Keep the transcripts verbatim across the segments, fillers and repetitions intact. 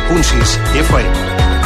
punt sis F M.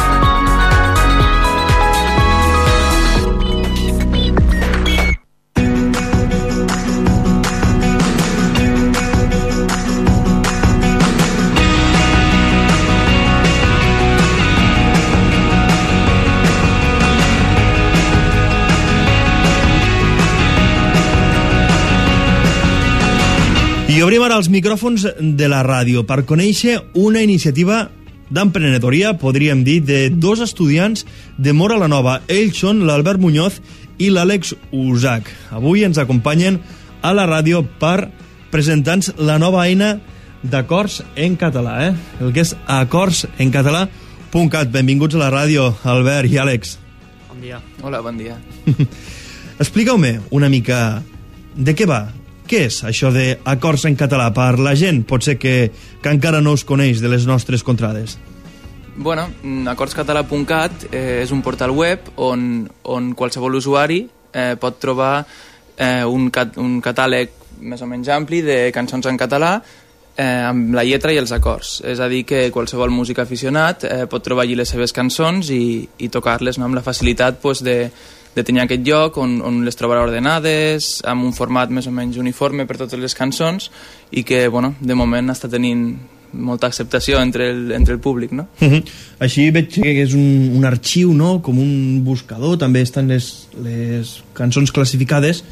I obrim ara els micròfons de la ràdio per conèixer una iniciativa d'emprenedoria, podríem dir, de dos estudiants de Móra la Nova. Ells són l'Albert Muñoz i l'Àlex Usac. Avui ens acompanyen a la ràdio per presentar-nos la nova eina d'acords en català, eh? el que és acords en català punt cat. Benvinguts a la ràdio, Albert i Àlex. Bon dia. Hola, bon dia. Expliqueu-me una mica de què va. Què és això d'acords en català per la gent? Pot ser que, que encara no us coneix de les nostres contrades. Bueno, acords català punt cat eh, és un portal web on, on qualsevol usuari eh, pot trobar eh, un, cat, un catàleg més o menys ampli de cançons en català eh, amb la lletra i els acords. És a dir, que qualsevol músic aficionat eh, pot trobar allí les seves cançons i, i tocar-les, no? Amb la facilitat pues, de de tenir aquest lloc on, on les trobarà ordenades, amb un format més o menys uniforme per totes les cançons i que, bueno, de moment està tenint molta acceptació entre el, entre el públic, no? Uh -huh. Així veig que és un, un arxiu, no?, com un buscador, també estan les, les cançons classificades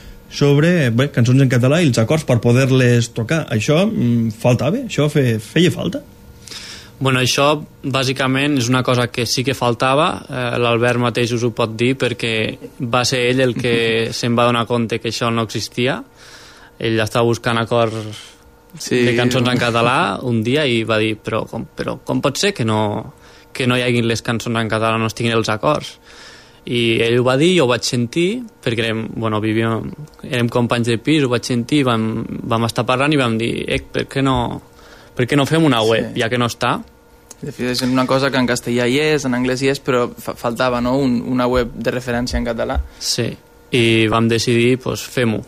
sobre bé, cançons en català i els acords per poder-les tocar. Això mm, faltava? Això fe, feia falta? Bueno, això bàsicament és una cosa que sí que faltava, eh, l'Albert mateix us ho pot dir perquè va ser ell el que se'n va donar compte que això no existia. Ell estava buscant acords sí, de cançons en català un dia i va dir però com, però com pot ser que no, que no hi haguin les cançons en català, no estiguin els acords? I ell ho va dir, jo ho vaig sentir perquè érem, bueno, vivíem, érem companys de pis, ho vaig sentir, vam, vam estar parlant i vam dir eh, per què no... Per què no fem una web, sí. ja que no està? De fet, és una cosa que en castellà hi és, en anglès hi és, però fa faltava, no?, un, una web de referència en català. Sí, i vam decidir, doncs, fem-ho.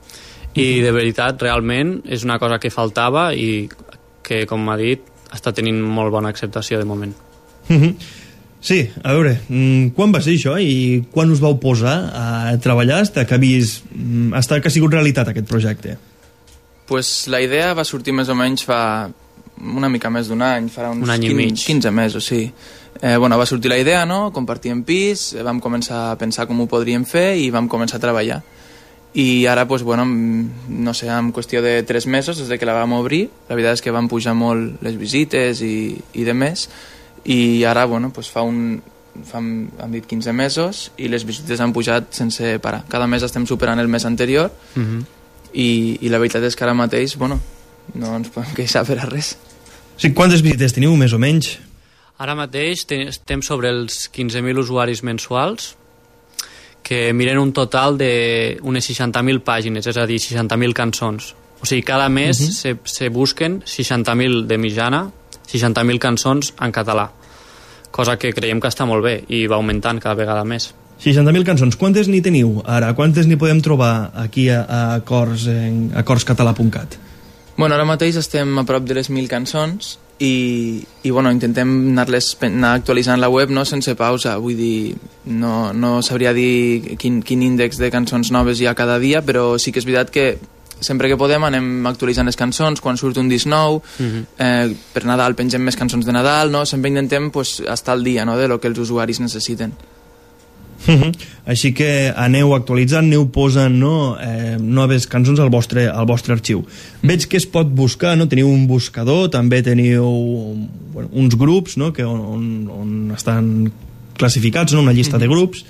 I, de veritat, realment, és una cosa que faltava i que, com m'ha dit, està tenint molt bona acceptació de moment. Sí, a veure, quan va ser això i quan us vau posar a treballar fins que, vist, fins que ha sigut realitat aquest projecte? Pues la idea va sortir més o menys fa una mica més d'un any, farà uns un any i mig. quinze mesos, sí. Eh, bueno, va sortir la idea, no?, compartíem pis, vam començar a pensar com ho podríem fer i vam començar a treballar. I ara, pues, bueno, no sé, en qüestió de tres mesos, des de que la vam obrir, la veritat és que van pujar molt les visites i, i de més, i ara, bueno, pues fa un... Fa, han dit quinze mesos i les visites han pujat sense parar. Cada mes estem superant el mes anterior, uh-huh. I, i la veritat és que ara mateix, bueno, no ens podem queixar per a res. Sí, quantes visites teniu, més o menys? Ara mateix ten, estem sobre els quinze mil usuaris mensuals que miren un total d'unes seixanta mil pàgines, és a dir, seixanta mil cançons. O sigui, cada mes uh-huh. se, se busquen seixanta mil de mitjana, seixanta mil cançons en català, cosa que creiem que està molt bé i va augmentant cada vegada més. seixanta mil cançons. Quantes n'hi teniu ara? Quantes n'hi podem trobar aquí a, a acords, en acords català punt cat? Bueno, ara mateix estem a prop de les mil cançons i, i bueno, intentem anar-les anar actualitzant la web, no, sense pausa. Vull dir, no, no sabria dir quin, quin índex de cançons noves hi ha cada dia, però sí que és veritat que sempre que podem anem actualitzant les cançons, quan surt un disc nou, uh-huh. eh, per Nadal pengem més cançons de Nadal, no? Sempre intentem pues, estar al dia, no?, de lo que els usuaris necessiten. Uh-huh. Així que aneu actualitzant, aneu posant, no, eh, noves cançons al vostre, al vostre arxiu. Mm. Veig que es pot buscar, no? Teniu un buscador, també teniu bueno, uns grups, no?, que on, on estan classificats, no?, una llista mm. de grups.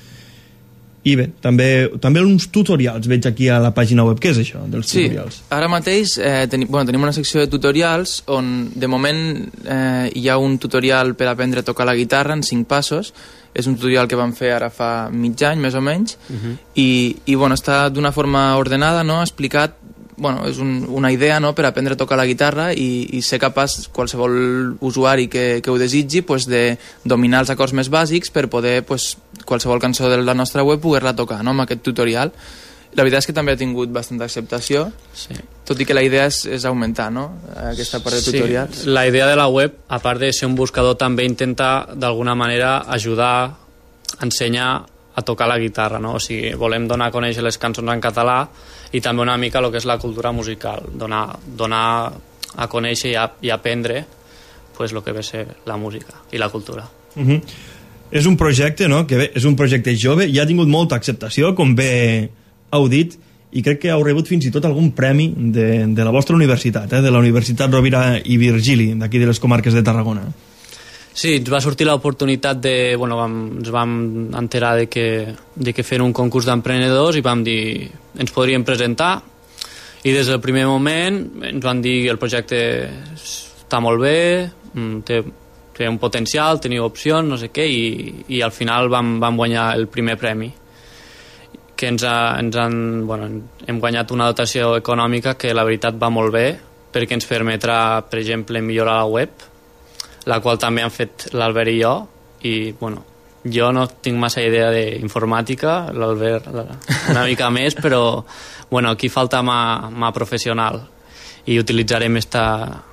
I bé, també, també uns tutorials veig aquí a la pàgina web. Què és això dels sí, tutorials? Ara mateix eh, teni, bueno, tenim una secció de tutorials on de moment eh, hi ha un tutorial per aprendre a tocar la guitarra en cinc passos. És un tutorial que vam fer ara fa mig any, més o menys, uh-huh. i, i bueno, està d'una forma ordenada, no?, explicat, bueno, és un, una idea, no?, per aprendre a tocar la guitarra i, i ser capaç, qualsevol usuari que, que ho desitgi, pues, de dominar els acords més bàsics per poder, pues, qualsevol cançó de la nostra web poder-la tocar, no?, amb aquest tutorial. La veritat és que també ha tingut bastanta acceptació, sí. Tot i que la idea és, és augmentar, no?, aquesta part de tutorials. Sí, la idea de la web, a part de ser un buscador, també intenta d'alguna manera ajudar, ensenyar a tocar la guitarra, no? O sigui, volem donar a conèixer les cançons en català i també una mica el que és la cultura musical, donar, donar a conèixer i, a, i aprendre pues, el que ve ser la música i la cultura. Uh-huh. És un projecte, no?, que bé, és un projecte jove i ha tingut molta acceptació, com bé heu dit, i crec que heu rebut fins i tot algun premi de, de la vostra universitat, eh? De la Universitat Rovira i Virgili, d'aquí de les comarques de Tarragona. Sí, ens va sortir l'oportunitat de... Bueno, vam, ens vam enterar de que, de que feien un concurs d'emprenedors i vam dir ens podríem presentar i des del primer moment ens van dir que el projecte està molt bé, té, té un potencial, teniu opcions, no sé què, i, i al final vam, vam guanyar el primer premi, que ens, ha, ens han, bueno, hem guanyat una dotació econòmica que la veritat va molt bé perquè ens permetrà, per exemple, millorar la web, la qual també han fet l'Albert i jo, i bueno, jo no tinc massa idea d'informàtica, l'Albert una mica més, però bueno, aquí falta mà, mà professional i utilitzarem esta,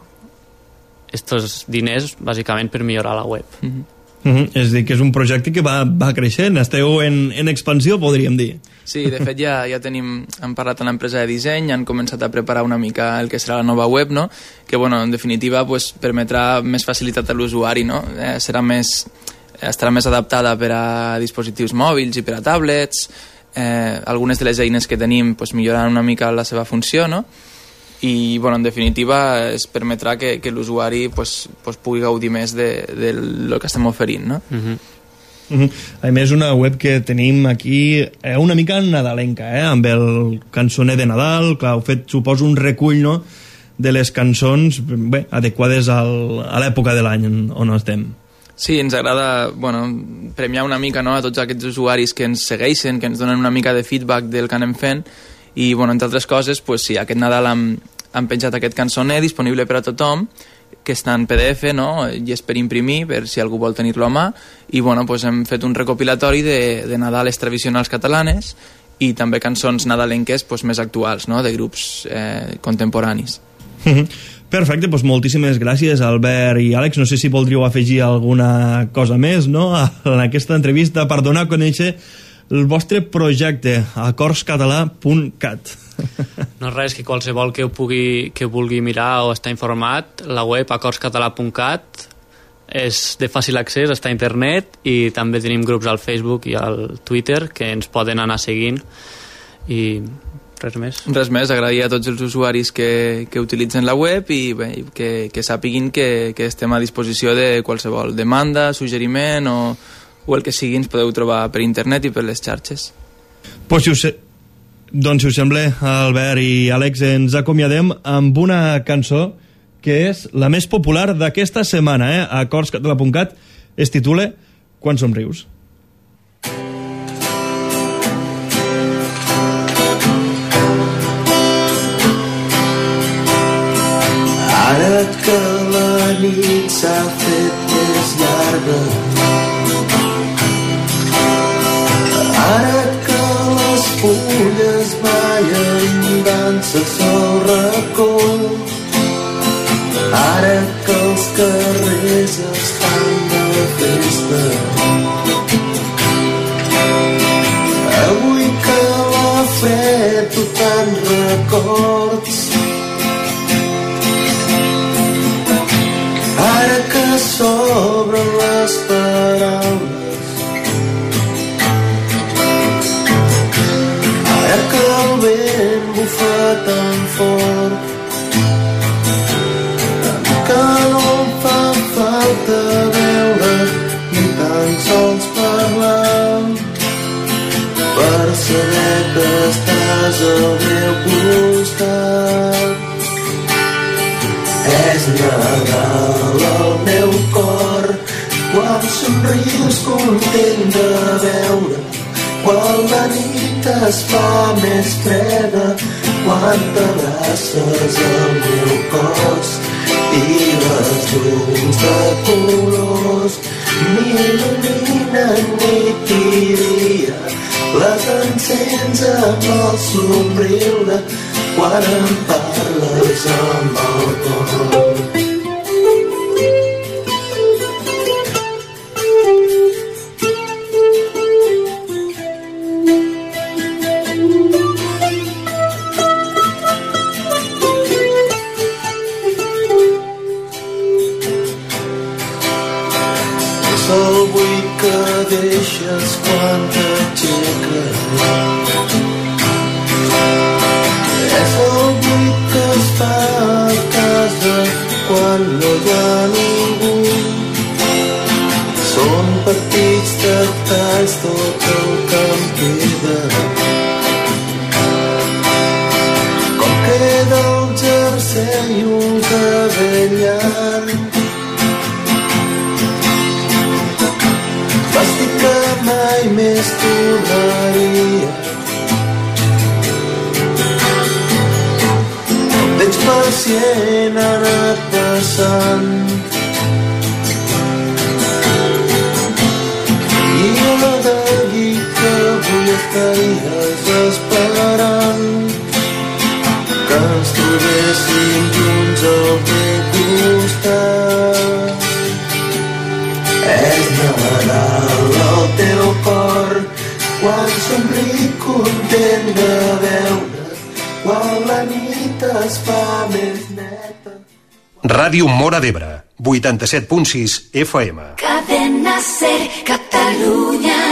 estos diners bàsicament per millorar la web. Mm-hmm. Mm-hmm. És a dir, que és un projecte que va, va creixent, esteu en, en expansió, podríem dir. Sí, de fet ja, ja tenim, hem parlat amb l'empresa de disseny, han començat a preparar una mica el que serà la nova web, no? Que bueno, en definitiva pues, permetrà més facilitat a l'usuari, no? Eh, serà més, estarà més adaptada per a dispositius mòbils i per a tablets, eh, algunes de les eines que tenim pues, milloraran una mica la seva funció, no? I bueno, en definitiva es permetrà que, que l'usuari pues, pues, pugui gaudir més de, de lo que estem oferint, no? Uh-huh. Uh-huh. A més, una web que tenim aquí eh, una mica nadalenca, eh? Amb el cançoner de Nadal, clar, heu fet, suposo, un recull, no?, de les cançons bé, adequades al, a l'època de l'any on estem. Sí, ens agrada bueno, premiar una mica, no?, a tots aquests usuaris que ens segueixen, que ens donen una mica de feedback del que anem fent. I, bueno, entre altres coses, pues, sí, aquest Nadal hem, hem penjat aquest cançoner disponible per a tothom, que està en P D F, no?, i és per imprimir, per si algú vol tenir-lo a mà, i bueno, pues, hem fet un recopilatori de, de Nadales tradicionals catalanes i també cançons nadalenques pues, més actuals, no?, de grups eh, contemporanis. Perfecte, doncs moltíssimes gràcies, Albert i Àlex. No sé si voldríeu afegir alguna cosa més, no?, en aquesta entrevista per donar a conèixer el vostre projecte, acords català punt cat. No és res, que qualsevol que ho pugui, que vulgui mirar o estar informat, la web acords català punt cat és de fàcil accés, està a internet, i també tenim grups al Facebook i al Twitter que ens poden anar seguint, i res més. Res més, agrair a tots els usuaris que, que utilitzen la web i bé, que, que sàpiguin que, que estem a disposició de qualsevol demanda, suggeriment o o el que sigui, ens podeu trobar per internet i per les xarxes. Pues si us, doncs, si us sembla, Albert i Àlex, ens acomiadem amb una cançó que és la més popular d'aquesta setmana, eh? Acords català punt cat, es titula Quan somrius. Ara que la nit s'ha fet més llarga, ara que les fulles ballen danses al racó, ara que els carrers estan de festa, avui que la fred tu tant records, ara que s'obren les paraules, que el vent bufa tan fort, que no em fa falta veure ni tan sols parlar per saber que estàs al meu costat. És Nadal al meu cor quan somrius content de veure, quan la nit es fa més freda, quan t'abraces el meu cos i les llums de colors m'il·luminen nit i dia, les encens amb el somriure quan em parles amb el cor. El buit que deixes quan t'aixeques és el buit que es fa a casa quan no hi ha ningú. Són petits detalls tot el que em queda, com queda el jersei i un cabell llarg, vestit que mai més tornaria. Veig pacient ha anat passant i la d'allí que avui estaries esperant que ens trobéssim junts al teu costat. És Nadal al teu cor quan somric content de veure quan la nit es fa més neta. Ràdio Móra d'Ebre, vuitanta-set punt sis F M. Cadena Ser, Catalunya.